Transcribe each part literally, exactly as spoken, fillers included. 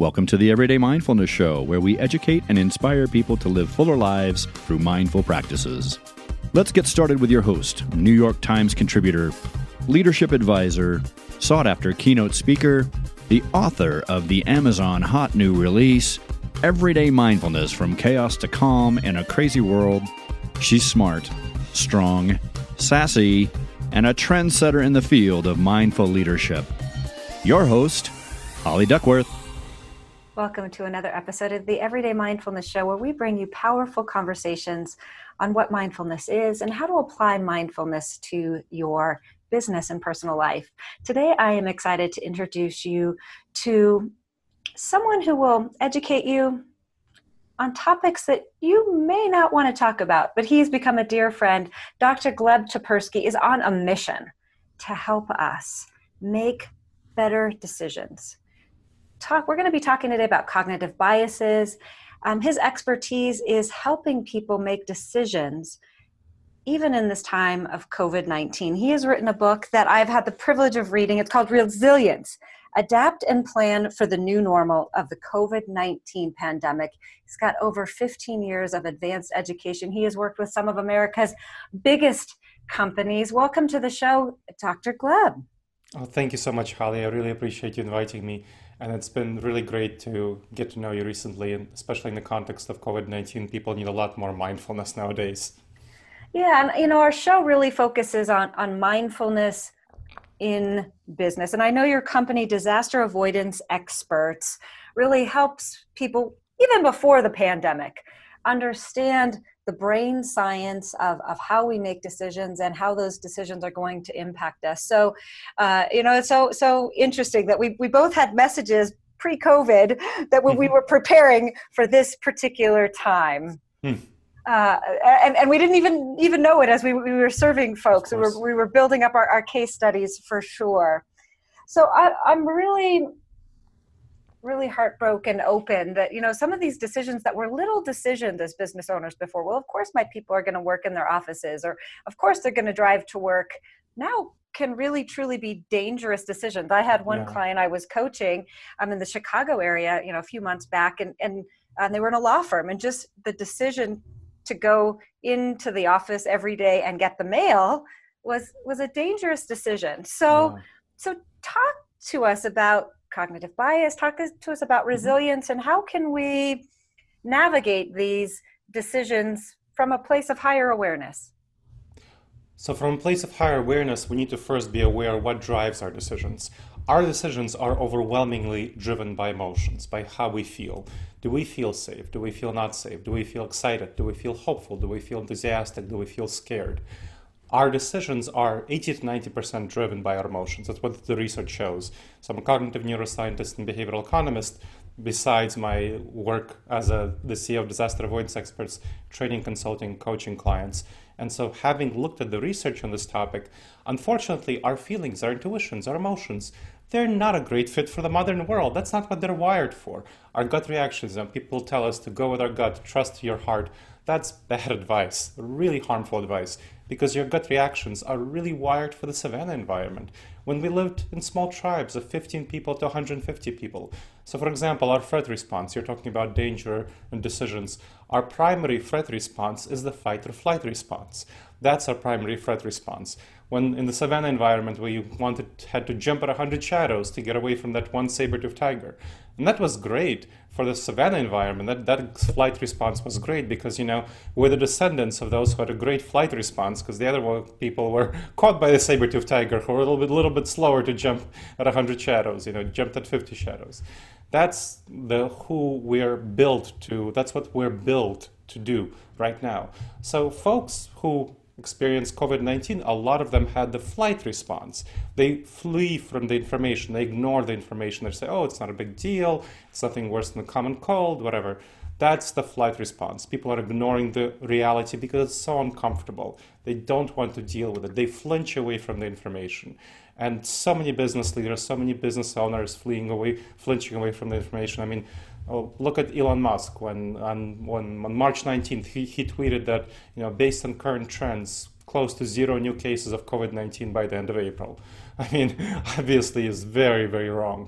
Welcome to the Everyday Mindfulness Show, where we educate and inspire people to live fuller lives through mindful practices. Let's get started with your host, New York Times contributor, leadership advisor, sought-after keynote speaker, the author of the Amazon hot new release, Everyday Mindfulness from Chaos to Calm in a Crazy World. She's smart, strong, sassy, and a trendsetter in the field of mindful leadership. Your host, Holly Duckworth. Welcome to another episode of the Everyday Mindfulness Show, where we bring you powerful conversations on what mindfulness is and how to apply mindfulness to your business and personal life. Today, I am excited to introduce you to someone who will educate you on topics that you may not want to talk about, but he's become a dear friend. Doctor Gleb Tsipursky is on a mission to help us make better decisions. Talk. We're going to be talking today about cognitive biases. Um, his expertise is helping people make decisions even in this time of covid nineteen. He has written a book that I've had the privilege of reading. It's called Resilience: Adapt and Plan for the New Normal of the covid nineteen Pandemic. He's got over fifteen years of advanced education. He has worked with some of America's biggest companies. Welcome to the show, Doctor Gleb. Oh, thank you so much, Holly. I really appreciate you inviting me. And it's been really great to get to know you recently, and especially in the context of covid nineteen, people need a lot more mindfulness nowadays. Yeah, and you know, our show really focuses on, on mindfulness in business. And I know your company, Disaster Avoidance Experts, really helps people, even before the pandemic, understand the brain science of, of how we make decisions and how those decisions are going to impact us. So, uh, you know, it's so so interesting that we, we both had messages pre-COVID that when we were preparing for this particular time. Hmm. Uh, and, and we didn't even even know it as we, we were serving folks. We were, we were building up our, our case studies for sure. So I, I'm really... really heartbroken open that, you know, some of these decisions that were little decisions as business owners before, well, of course my people are going to work in their offices, or of course they're going to drive to work, now can really truly be dangerous decisions. I had one yeah. client I was coaching, I'm in the Chicago area, you know, a few months back, and, and, and they were in a law firm, and just the decision to go into the office every day and get the mail was, was a dangerous decision. So, yeah. so talk to us about cognitive bias, talk to us about resilience, mm-hmm. and how can we navigate these decisions from a place of higher awareness? So from a place of higher awareness, we need to first be aware what drives our decisions. Our decisions are overwhelmingly driven by emotions, by how we feel. Do we feel safe? Do we feel not safe? Do we feel excited? Do we feel hopeful? Do we feel enthusiastic? Do we feel scared? Our decisions are eighty to ninety percent driven by our emotions. That's what the research shows. So I'm a cognitive neuroscientist and behavioral economist, besides my work as a, the C E O of Disaster Avoidance Experts, training, consulting, coaching clients. And so having looked at the research on this topic, unfortunately, our feelings, our intuitions, our emotions, they're not a great fit for the modern world. That's not what they're wired for. Our gut reactions, and people tell us to go with our gut, trust your heart. That's bad advice, really harmful advice, because your gut reactions are really wired for the savanna environment. When we lived in small tribes of fifteen people to one hundred fifty people. So for example, our threat response, you're talking about danger and decisions. Our primary threat response is the fight or flight response. That's our primary threat response. When in the savanna environment where you wanted had to jump at one hundred shadows to get away from that one saber-toothed tiger. And that was great for the savanna environment. That, that flight response was great because, you know, we're the descendants of those who had a great flight response, because the other people were caught by the saber-toothed tiger, who were a little bit, little bit slower to jump at one hundred shadows, you know, jumped at fifty shadows. That's the who we're built to, that's what we're built to do right now. So folks who experienced covid nineteen, a lot of them had the flight response. They flee from the information. They ignore the information. They say, oh, it's not a big deal. It's nothing worse than a common cold, whatever. That's the flight response. People are ignoring the reality because it's so uncomfortable. They don't want to deal with it. They flinch away from the information. And so many business leaders, so many business owners fleeing away, flinching away from the information. I mean, oh, look at Elon Musk. When on, when, on March nineteenth, he, he tweeted that, you know, based on current trends, close to zero new cases of covid nineteen by the end of April. I mean, obviously is very, very wrong.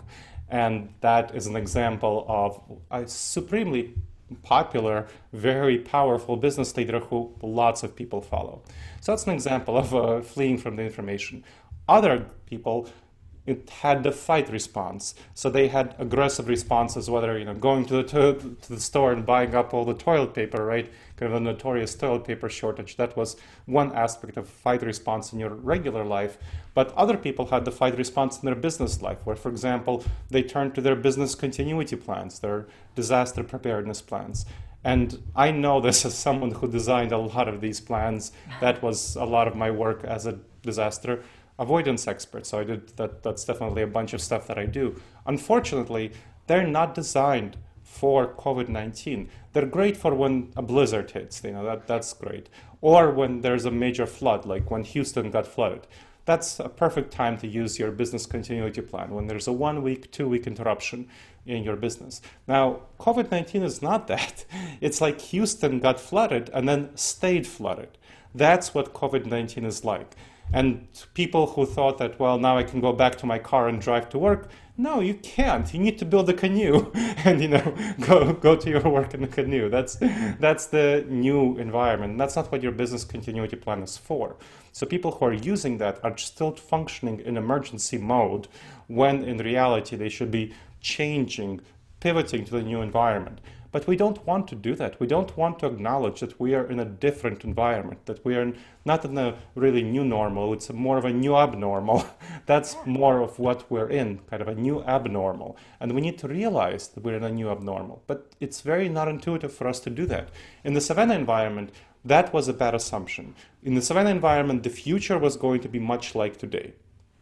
And that is an example of a supremely popular, very powerful business leader who lots of people follow. So that's an example of uh, fleeing from the information. Other people, it had the fight response. So they had aggressive responses, whether you know going to the to, to the store and buying up all the toilet paper, right? Kind of a notorious toilet paper shortage. That was one aspect of fight response in your regular life. But other people had the fight response in their business life, where, for example, they turned to their business continuity plans, their disaster preparedness plans. And I know this as someone who designed a lot of these plans. That was a lot of my work as a disaster avoidance expert. So I did that. That's definitely a bunch of stuff that I do. Unfortunately, they're not designed for COVID nineteen. They're great for when a blizzard hits, you know, that, that's great. Or when there's a major flood, like when Houston got flooded. That's a perfect time to use your business continuity plan, when there's a one week, two week interruption in your business. Now, COVID nineteen is not that. It's like Houston got flooded and then stayed flooded. That's what COVID nineteen is like. And people who thought that, well, now I can go back to my car and drive to work. No, you can't. You need to build a canoe and, you know, go go to your work in a canoe. That's that's the new environment. That's not what your business continuity plan is for. So people who are using that are still functioning in emergency mode, when in reality they should be changing, pivoting to the new environment. But we don't want to do that. We don't want to acknowledge that we are in a different environment, that we are not in a really new normal. It's more of a new abnormal. That's more of what we're in, kind of a new abnormal. And we need to realize that we're in a new abnormal. But it's very not intuitive for us to do that. In the Savannah environment, that was a bad assumption. In the Savannah environment, the future was going to be much like today.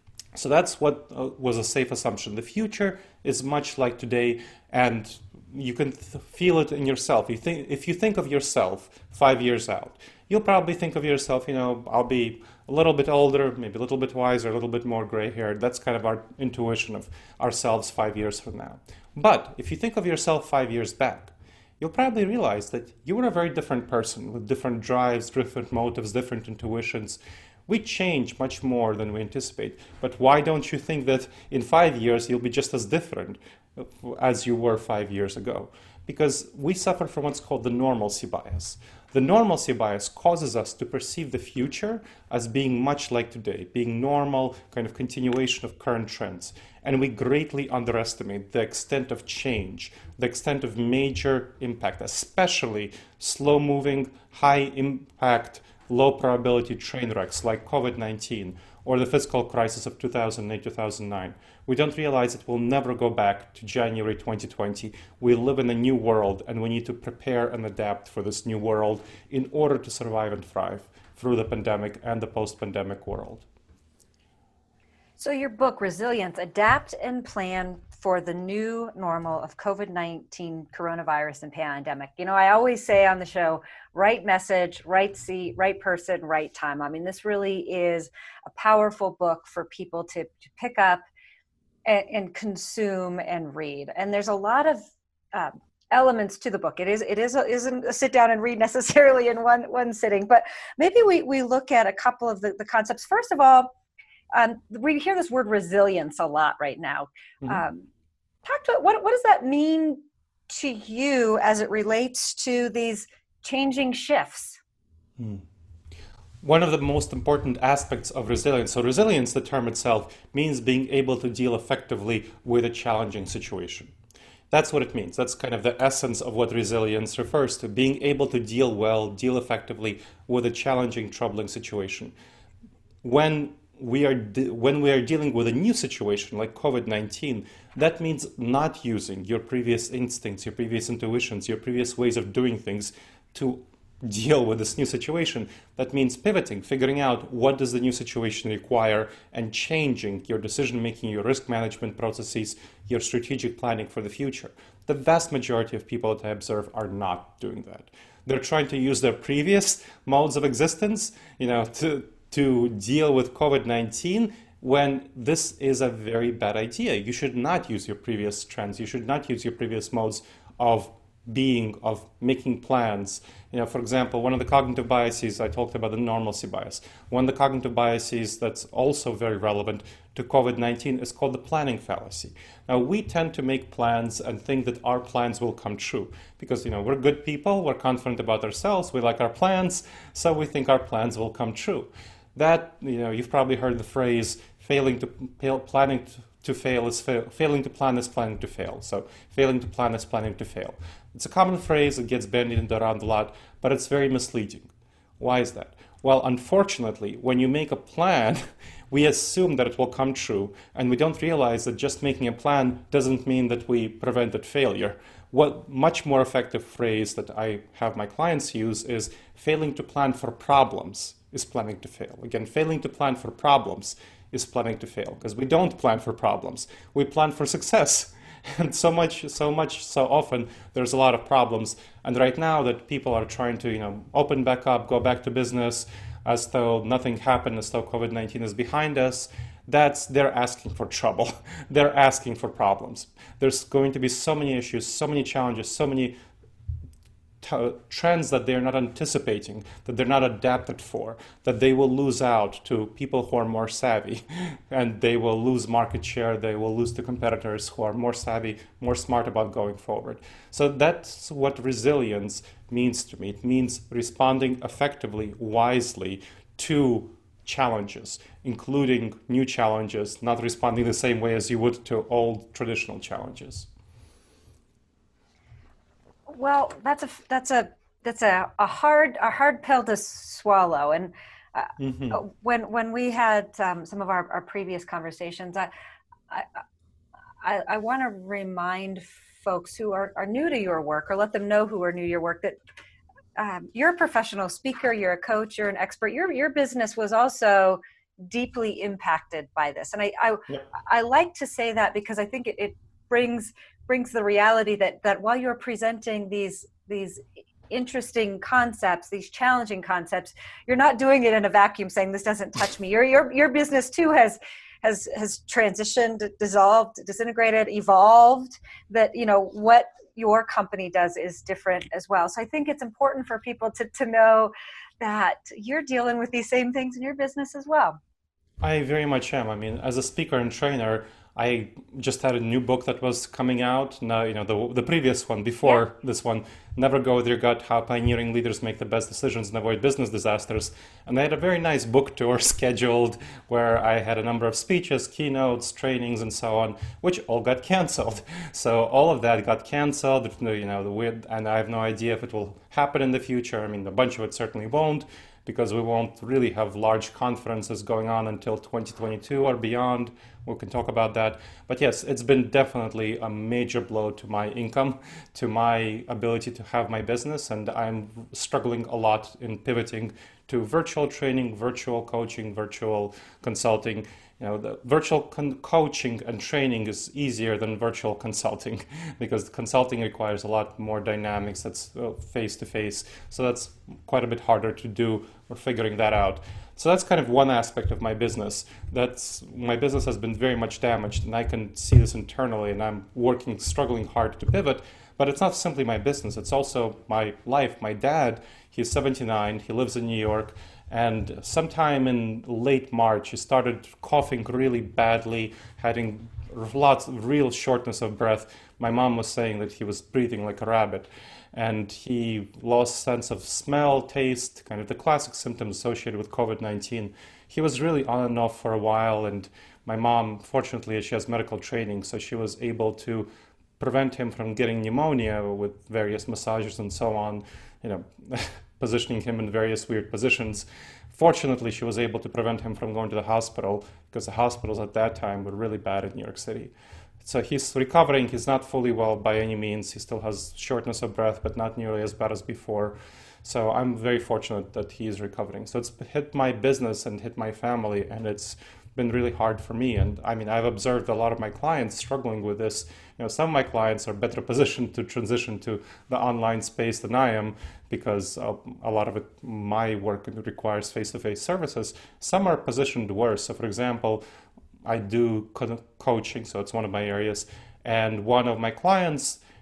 So that's what uh, was a safe assumption. The future is much like today, and you can th- feel it in yourself. You think, if you think of yourself five years out, you'll probably think of yourself, you know, I'll be a little bit older, maybe a little bit wiser, a little bit more gray-haired. That's kind of our intuition of ourselves five years from now. But if you think of yourself five years back, you'll probably realize that you were a very different person with different drives, different motives, different intuitions. We change much more than we anticipate. But why don't you think that in five years you'll be just as different as you were five years ago? Because we suffer from what's called the normalcy bias. The normalcy bias causes us to perceive the future as being much like today, being normal, kind of continuation of current trends. And we greatly underestimate the extent of change, the extent of major impact, especially slow-moving, high-impact, low probability train wrecks like COVID nineteen or the fiscal crisis of two thousand eight, two thousand nine. We don't realize that we'll never go back to January twenty twenty. We live in a new world, and we need to prepare and adapt for this new world in order to survive and thrive through the pandemic and the post-pandemic world. So your book, Resilience, Adapt and Plan for the New Normal of COVID nineteen Coronavirus and Pandemic. You know, I always say on the show, right message, right seat, right person, right time. I mean, this really is a powerful book for people to, to pick up and, and consume and read. And there's a lot of uh, elements to the book. It is it is a, isn't a sit down and read necessarily in one one sitting, but maybe we we look at a couple of the, the concepts. First of all, Um, we hear this word resilience a lot right now. Mm-hmm. Um, talk to what what does that mean to you as it relates to these changing shifts? Hmm. One of the most important aspects of resilience, so resilience, the term itself, means being able to deal effectively with a challenging situation. That's what it means. That's kind of the essence of what resilience refers to, being able to deal well, deal effectively with a challenging, troubling situation. When we are de- when we are dealing with a new situation like COVID nineteen, that means not using your previous instincts, your previous intuitions, your previous ways of doing things to deal with this new situation. That means pivoting, figuring out what does the new situation require, and changing your decision-making, your risk management processes, your strategic planning for the future. The vast majority of people that I observe are not doing that. They're trying to use their previous modes of existence, you know, to to deal with COVID nineteen, when this is a very bad idea. You should not use your previous trends. You should not use your previous modes of being of making plans. You know, for example, one of the cognitive biases, I talked about the normalcy bias. One of the cognitive biases that's also very relevant to COVID nineteen is called the planning fallacy. Now, we tend to make plans and think that our plans will come true because, you know, we're good people, we're confident about ourselves, we like our plans, so we think our plans will come true. That, you know, you've probably heard the phrase, failing to, planning to, to fail is fail, failing to plan is planning to fail. So failing to plan is planning to fail. It's a common phrase, it gets bandied around a lot, but it's very misleading. Why is that? Well, unfortunately, when you make a plan, we assume that it will come true, and we don't realize that just making a plan doesn't mean that we prevented failure. What much more effective phrase that I have my clients use is failing to plan for problems is planning to fail. Again, failing to plan for problems is planning to fail, because we don't plan for problems, we plan for success. And so much, so much, so often there's a lot of problems. And right now that people are trying to, you know, open back up, go back to business, as though nothing happened, as though COVID nineteen is behind us, that's, they're asking for trouble. They're asking for problems. There's going to be so many issues, so many challenges, so many t- trends that they're not anticipating, that they're not adapted for, that they will lose out to people who are more savvy, and they will lose market share, they will lose to competitors who are more savvy, more smart about going forward. So that's what resilience means to me. It means responding effectively, wisely to challenges, including new challenges, not responding the same way as you would to old traditional challenges. Well, that's a that's a that's a, a hard a hard pill to swallow. And uh, mm-hmm. when when we had um, some of our, our previous conversations, I I, I, I want to remind folks who are, are new to your work, or let them know who are new to your work, that um, you're a professional speaker, you're a coach, you're an expert. Your your business was also deeply impacted by this, and I I, yeah. I like to say that because I think it, it brings. brings the reality that that while you're presenting these these interesting concepts, these challenging concepts, you're not doing it in a vacuum saying this doesn't touch me. Your your your business too has has has transitioned, dissolved, disintegrated, evolved. That, you know, what your company does is different as well. So I think it's important for people to to know that you're dealing with these same things in your business as well. I very much am. I mean, as a speaker and trainer, I just had a new book that was coming out. Now, you know, the the previous one before yeah. this one, Never Go With Your Gut, How Pioneering Leaders Make the Best Decisions and Avoid Business Disasters. And I had a very nice book tour scheduled where I had a number of speeches, keynotes, trainings, and so on, which all got canceled. So all of that got canceled, you know, the weird, and I have no idea if it will happen in the future. I mean, a bunch of it certainly won't, because we won't really have large conferences going on until twenty twenty-two or beyond. We can talk about that. But yes, it's been definitely a major blow to my income, to my ability to have my business, and I'm struggling a lot in pivoting to virtual training, virtual coaching, virtual consulting. You know, the virtual con- coaching and training is easier than virtual consulting because consulting requires a lot more dynamics. That's face to face. So that's quite a bit harder to do. We're figuring that out. So that's kind of one aspect of my business. That's my business has been very much damaged, and I can see this internally, and I'm working, struggling hard to pivot. But it's not simply my business. It's also my life. My dad, he's seventy-nine. He lives in New York. And sometime in late March, he started coughing really badly, having lots of real shortness of breath. My mom was saying that he was breathing like a rabbit. And he lost sense of smell, taste, kind of the classic symptoms associated with COVID nineteen. He was really on and off for a while. And my mom, fortunately, she has medical training, so she was able to prevent him from getting pneumonia with various massages and so on, you know, positioning him in various weird positions. Fortunately, she was able to prevent him from going to the hospital because the hospitals at that time were really bad in New York City. So he's recovering. He's not fully well by any means. He still has shortness of breath, but not nearly as bad as before. So I'm very fortunate that he is recovering. So it's hit my business and hit my family, and it's been really hard for me. And I mean, I've observed a lot of my clients struggling with this. You know, some of my clients are better positioned to transition to the online space than I am because a, a lot of it, my work requires face-to-face services. Some are positioned worse. So for example, I do co- coaching, so it's one of my areas. And one of my clients,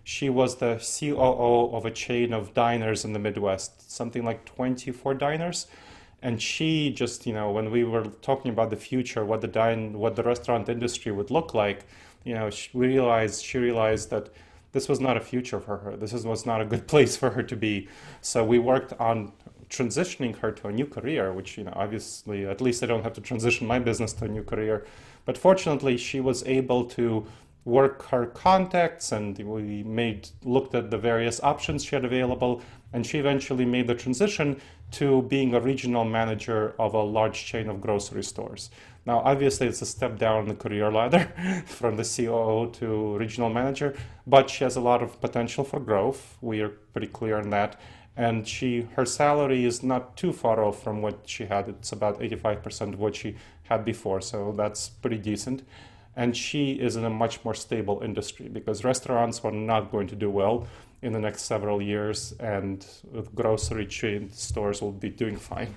She was the C O O of a chain of diners in the Midwest, something like twenty-four diners. And she just, you know, when we were talking about the future, what the dine, what the restaurant industry would look like, you know, she realized, she realized that this was not a future for her. This was not a good place for her to be. So we worked on transitioning her to a new career, which, you know, obviously, at least I don't have to transition my business to a new career. But fortunately, she was able to work her contacts, and we made looked at the various options she had available, and she eventually made the transition to being a regional manager of a large chain of grocery stores. Now, obviously, it's a step down the career ladder from the C O O to regional manager, but she has a lot of potential for growth. We are pretty clear on that. And she, her salary is not too far off from what she had. It's about eighty-five percent of what she had before, so that's pretty decent. And she is in a much more stable industry because restaurants are not going to do well in the next several years, and grocery chain stores will be doing fine.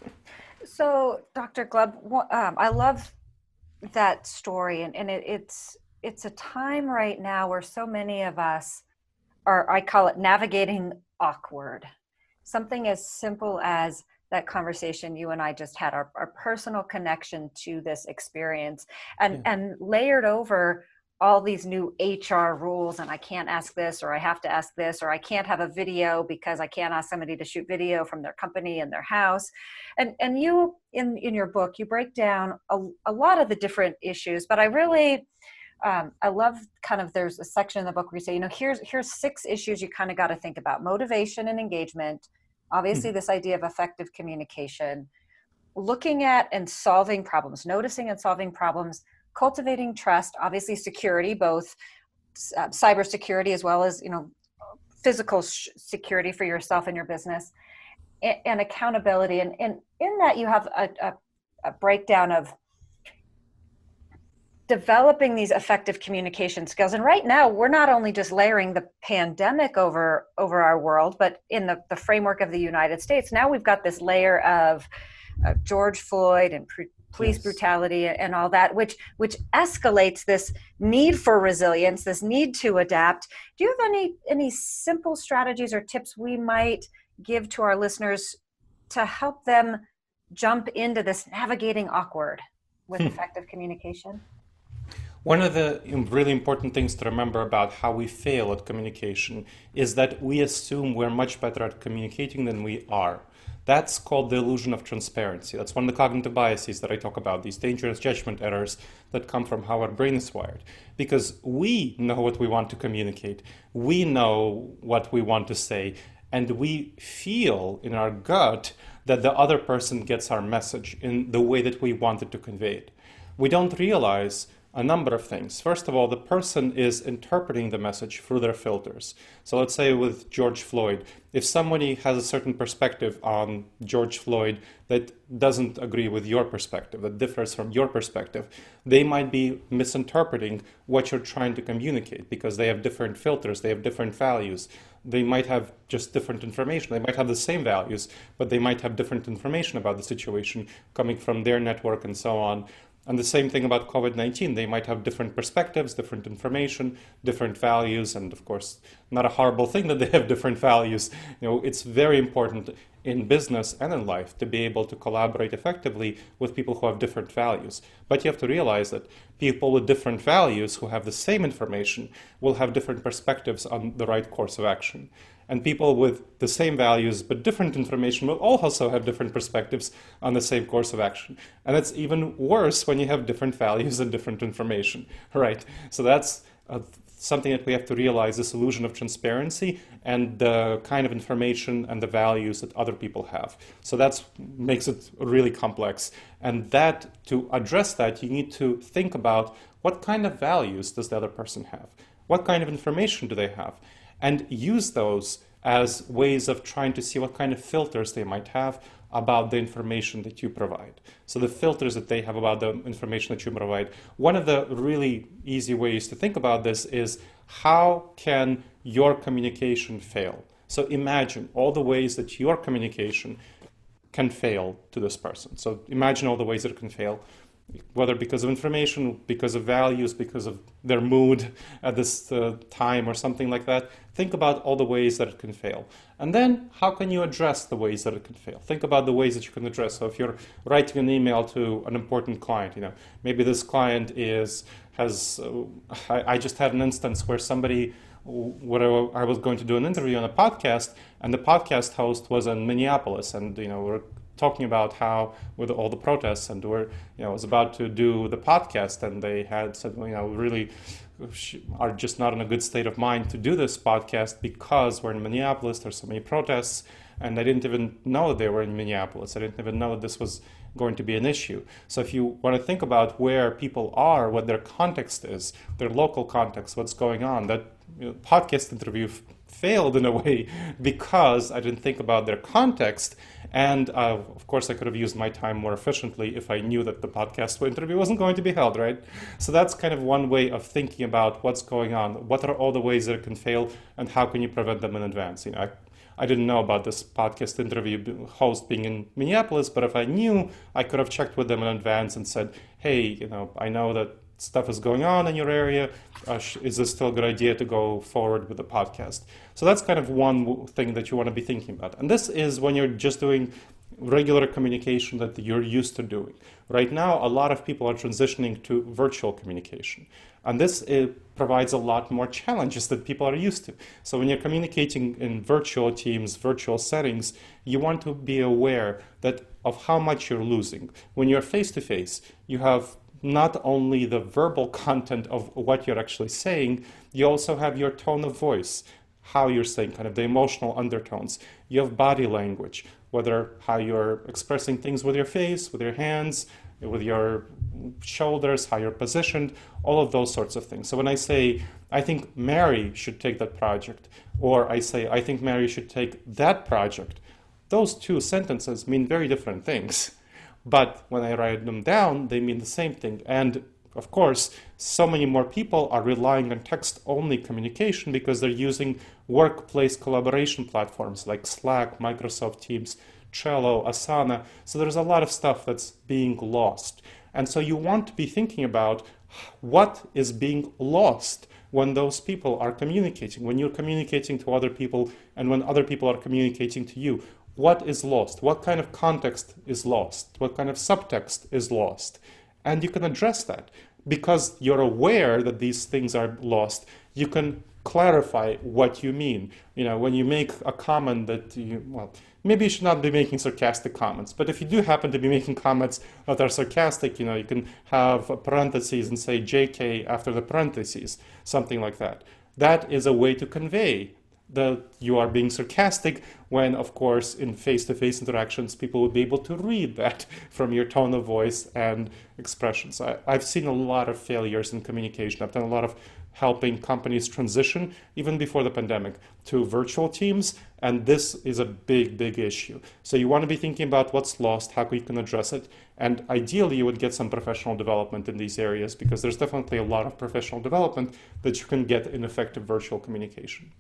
So, Doctor Gleb, um, I love that story, and, and it, it's it's a time right now where so many of us are, I call it navigating awkward. Something as simple as that conversation you and I just had, our, our personal connection to this experience, and, yeah. and layered over all these new H R rules, and I can't ask this, or I have to ask this, or I can't have a video because I can't ask somebody to shoot video from their company in their house. And and you, in, in your book, you break down a, a lot of the different issues, but I really, um, I love kind of, there's a section in the book where you say, you know, here's, here's six issues you kind of got to think about: motivation and engagement, obviously mm-hmm. this idea of effective communication, looking at and solving problems, noticing and solving problems, cultivating trust, obviously security, both uh, cybersecurity as well as, you know, physical sh- security for yourself and your business, and, and accountability. And, and in that you have a, a, a breakdown of developing these effective communication skills. And right now, we're not only just layering the pandemic over, over our world, but in the, the framework of the United States, now we've got this layer of uh, George Floyd and pre- police yes. brutality and all that, which which escalates this need for resilience, this need to adapt. Do you have any any simple strategies or tips we might give to our listeners to help them jump into this navigating awkward with hmm. effective communication? One of the really important things to remember about how we fail at communication is that we assume we're much better at communicating than we are. That's called the illusion of transparency. That's one of the cognitive biases that I talk about, these dangerous judgment errors that come from how our brain is wired. Because we know what we want to communicate, we know what we want to say, and we feel in our gut that the other person gets our message in the way that we wanted to convey it. We don't realize a number of things. First of all, the person is interpreting the message through their filters. So let's say with George Floyd, if somebody has a certain perspective on George Floyd that doesn't agree with your perspective, that differs from your perspective, they might be misinterpreting what you're trying to communicate because they have different filters, they have different values. They might have just different information. They might have the same values, but they might have different information about the situation coming from their network and so on. And the same thing about covid nineteen. They might have different perspectives, different information, different values, and of course, not a horrible thing that they have different values. You know, it's very important in business and in life to be able to collaborate effectively with people who have different values. But you have to realize that people with different values who have the same information will have different perspectives on the right course of action. And people with the same values but different information will also have different perspectives on the same course of action. And it's even worse when you have different values and different information, right? So that's uh, something that we have to realize, this illusion of transparency and the kind of information and the values that other people have. So that makes it really complex. And that, to address that, you need to think about what kind of values does the other person have? What kind of information do they have? And use those as ways of trying to see what kind of filters they might have about the information that you provide. So the filters that they have about the information that you provide. One of the really easy ways to think about this is, how can your communication fail? So imagine all the ways that your communication can fail to this person. So imagine all the ways that it can fail. whether because of information, because of values, because of their mood at this uh, time or something like that. Think about all the ways that it can fail. And then how can you address the ways that it can fail? Think about the ways that you can address. So if you're writing an email to an important client, you know, maybe this client is, has, uh, I, I just had an instance where somebody, what I was going to do an interview on a podcast, and the podcast host was in Minneapolis, and, you know, we're talking about how with all the protests, and we're, you know, was about to do the podcast, and they had said, you know, really are just not in a good state of mind to do this podcast because we're in Minneapolis, there's so many protests, and I didn't even know that they were in Minneapolis. I didn't even know that this was going to be an issue. So if you want to think about where people are, what their context is, their local context, what's going on, that, you know, podcast interview f- failed in a way because I didn't think about their context. And uh, of course, I could have used my time more efficiently if I knew that the podcast interview wasn't going to be held, right? So that's kind of one way of thinking about what's going on. What are all the ways that it can fail, and how can you prevent them in advance? You know, I, I didn't know about this podcast interview host being in Minneapolis, but if I knew, I could have checked with them in advance and said, hey, you know, I know that stuff is going on in your area. Uh, sh- is this still a good idea to go forward with the podcast? So that's kind of one w- thing that you want to be thinking about. And this is when you're just doing regular communication that you're used to doing. Right now, a lot of people are transitioning to virtual communication. And this uh, provides a lot more challenges that people are used to. So when you're communicating in virtual teams, virtual settings, you want to be aware that of how much you're losing. When you're face-to-face, you have not only the verbal content of what you're actually saying, you also have your tone of voice, how you're saying, kind of the emotional undertones. You have body language, whether how you're expressing things with your face, with your hands, with your shoulders, how you're positioned, all of those sorts of things. So when I say, I think Mary should take that project, or I say, I think Mary should take that project, those two sentences mean very different things. But when I write them down, they mean the same thing. And of course, so many more people are relying on text-only communication because they're using workplace collaboration platforms like Slack, Microsoft Teams, Trello, Asana. So there's a lot of stuff that's being lost. And so you want to be thinking about what is being lost when those people are communicating, when you're communicating to other people and when other people are communicating to you. What is lost? What kind of context is lost? What kind of subtext is lost? And you can address that. Because you're aware that these things are lost, you can clarify what you mean. You know, when you make a comment that you, well, maybe you should not be making sarcastic comments, but if you do happen to be making comments that are sarcastic, you know, you can have parentheses and say J K after the parentheses, something like that. That is a way to convey that you are being sarcastic when, of course, in face-to-face interactions, people would be able to read that from your tone of voice and expressions. I, I've seen a lot of failures in communication. I've done a lot of helping companies transition, even before the pandemic, to virtual teams, and this is a big, big issue. So you want to be thinking about what's lost, how you can address it, and ideally you would get some professional development in these areas, because there's definitely a lot of professional development that you can get in effective virtual communication.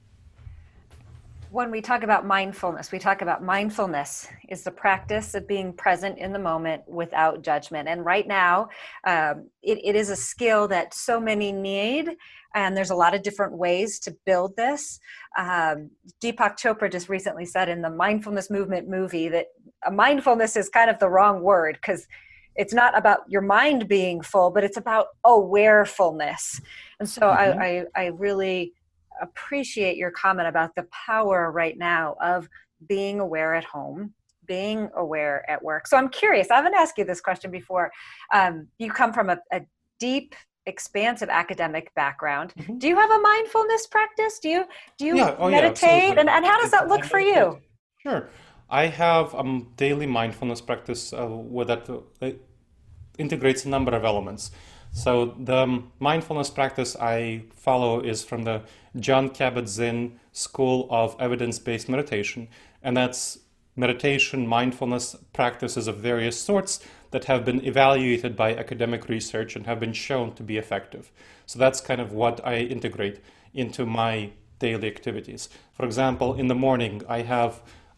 When we talk about mindfulness, we talk about mindfulness is the practice of being present in the moment without judgment. And right now, um, it, it is a skill that so many need, and there's a lot of different ways to build this. Um, Deepak Chopra just recently said in the Mindfulness Movement movie that a mindfulness is kind of the wrong word, because it's not about your mind being full, but it's about awarefulness. And so mm-hmm. I, I, I really appreciate your comment about the power right now of being aware at home, being aware at work. So I'm curious, I haven't asked you this question before. Um, you come from a, a deep, expansive academic background. Mm-hmm. Do you have a mindfulness practice? Do you do you yeah. oh, meditate? Yeah, and, and how does that look for you? Sure. I have a um, daily mindfulness practice uh, where that uh, integrates a number of elements. So the mindfulness practice I follow is from the Jon Kabat-Zinn School of Evidence-Based Meditation, and that's meditation, mindfulness practices of various sorts that have been evaluated by academic research and have been shown to be effective. So that's kind of what I integrate into my daily activities. For example, in the morning, I have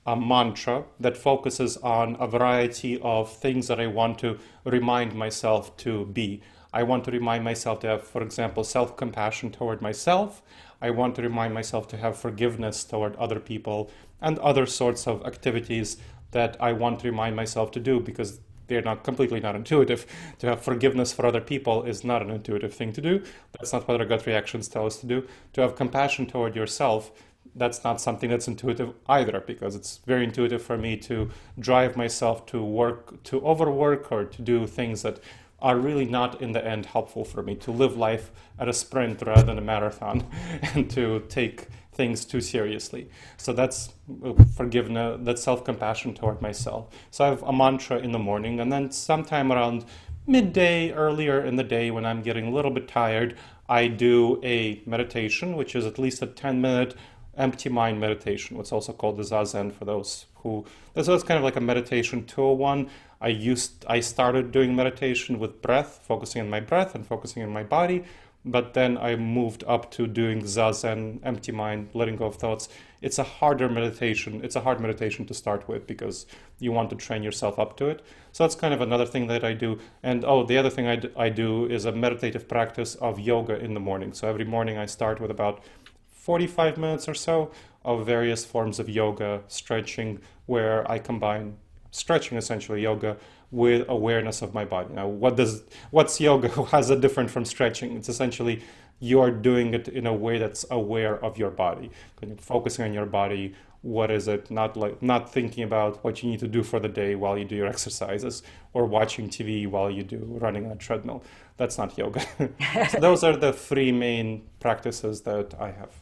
a mantra that focuses on a variety of things that I want to remind myself to be. I want to remind myself to have, for example, self-compassion toward myself. I want to remind myself to have forgiveness toward other people and other sorts of activities that I want to remind myself to do, because they're not completely not intuitive. To have forgiveness for other people is not an intuitive thing to do. That's not what our gut reactions tell us to do. To have compassion toward yourself, that's not something that's intuitive either, because it's very intuitive for me to drive myself to work, to overwork, or to do things that are really not in the end helpful for me, to live life at a sprint rather than a marathon, and to take things too seriously. So that's forgiveness, that's self-compassion toward myself. So I have a mantra in the morning, and then sometime around midday, earlier in the day when I'm getting a little bit tired, I do a meditation, which is at least a ten minute empty mind meditation, what's also called the Zazen for those who, this was kind of like a meditation two oh one. I used, I started doing meditation with breath, focusing on my breath and focusing on my body, but then I moved up to doing Zazen, empty mind, letting go of thoughts. It's a harder meditation. It's a hard meditation to start with because you want to train yourself up to it. So that's kind of another thing that I do. And oh, the other thing I do, I do is a meditative practice of yoga in the morning. So every morning I start with about forty-five minutes or so of various forms of yoga, stretching, where I combine stretching, essentially yoga, with awareness of my body. Now, what does what's yoga? How is it different from stretching? It's essentially you are doing it in a way that's aware of your body, focusing on your body. What is it? Not like not thinking about what you need to do for the day while you do your exercises, or watching T V while you do running on a treadmill. That's not yoga. So those are the three main practices that I have.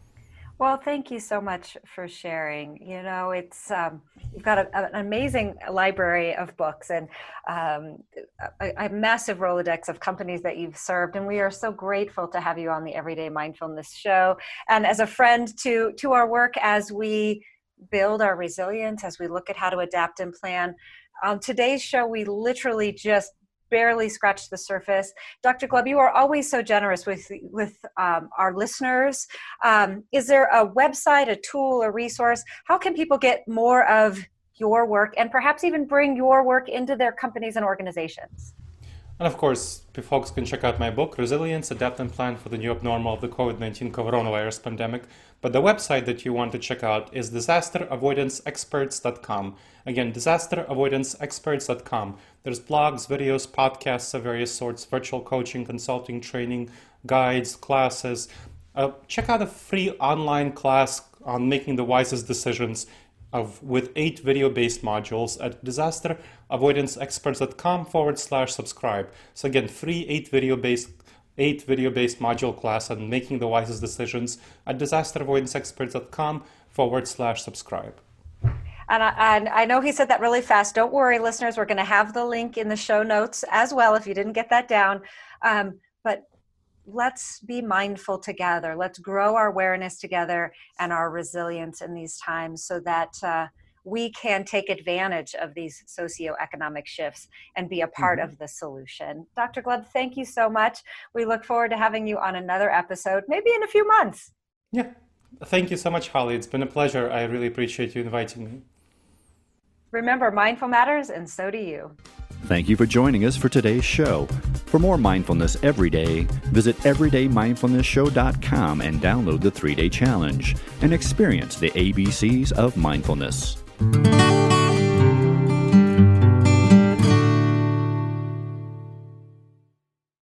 Well, thank you so much for sharing. You know, it's um, you've got a, an amazing library of books and um, a, a massive Rolodex of companies that you've served, and we are so grateful to have you on the Everyday Mindfulness Show. And as a friend to to our work as we build our resilience, as we look at how to adapt and plan. On today's show, we literally just barely scratched the surface. Doctor Gleb, you are always so generous with with um, our listeners. Um, is there a website, a tool, a resource? How can people get more of your work and perhaps even bring your work into their companies and organizations? And of course, folks can check out my book, Resilience, Adapt and Plan for the New Abnormal of the COVID nineteen coronavirus pandemic. But the website that you want to check out is disaster avoidance experts dot com. Again, disaster avoidance experts dot com. There's blogs, videos, podcasts of various sorts, virtual coaching, consulting, training, guides, classes. Uh, check out a free online class on making the wisest decisions of with eight video-based modules at disaster avoidance experts dot com forward slash subscribe. So again, free eight video-based eight video-based module class on making the wisest decisions at disaster avoidance experts dot com forward slash subscribe. And I, and I know he said that really fast. Don't worry, listeners. We're going to have the link in the show notes as well if you didn't get that down. Um, but let's be mindful together. Let's grow our awareness together and our resilience in these times so that uh, we can take advantage of these socioeconomic shifts and be a part mm-hmm. of the solution. Doctor Gleb, thank you so much. We look forward to having you on another episode, maybe in a few months. Yeah. Thank you so much, Holly. It's been a pleasure. I really appreciate you inviting me. Remember, mindful matters, and so do you. Thank you for joining us for today's show. For more mindfulness every day, visit everyday mindfulness show dot com and download the three-day challenge and experience the A B Cs of mindfulness.